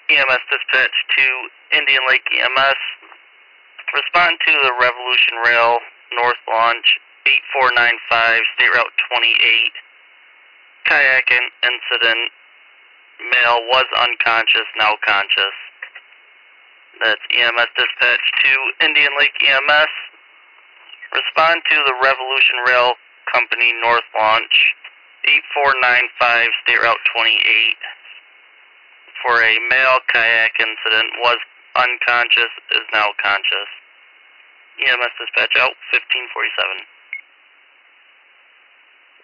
EMS dispatch to Indian Lake EMS. Respond to the Revolution Rail North Launch 8495, State Route 28. Kayak incident. Male was unconscious, now conscious. That's EMS dispatch to Indian Lake EMS. Respond to the Revolution Rail Company North Launch 8495, State Route 28. For a male kayak incident, was unconscious, is now conscious. EMS dispatch out, 1547.